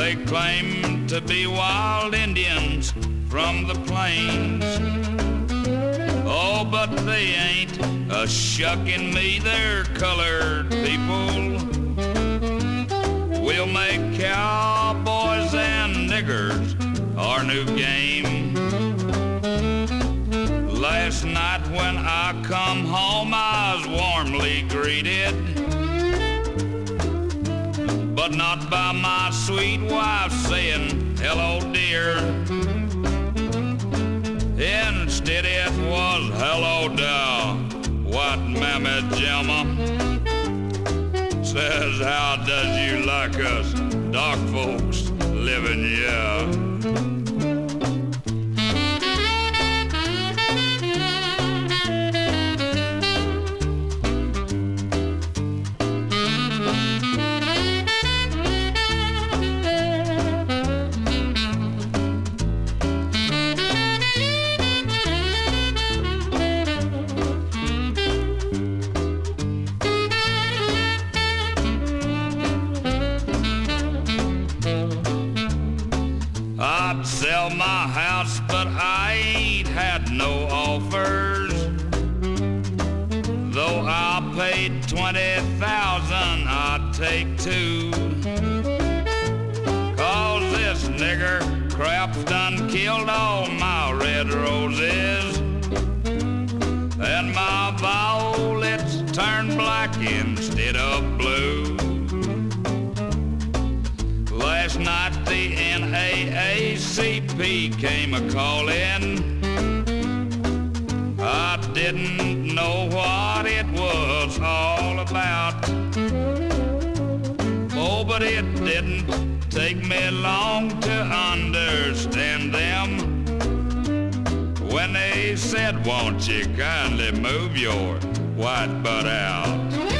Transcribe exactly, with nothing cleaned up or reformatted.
They claim to be wild Indians from the plains. Oh, but they ain't a shucking me, they're colored people. We'll make cowboys and niggers our new game. Last night when I come home I was warmly greeted, but not by my sweet wife saying, hello dear. Instead it was, hello there, white mammy jamma. Says, how does you like us dark folks living here? I'd sell my house, but I ain't had no offers. Though I paid twenty thousand, I'd take two. Cause this nigger crap's done killed all my red roses, and my violets turned black instead of blue. Last night the N double A C P came a-callin'. I didn't know what it was all about. Oh, but it didn't take me long to understand them when they said, won't you kindly move your white butt out?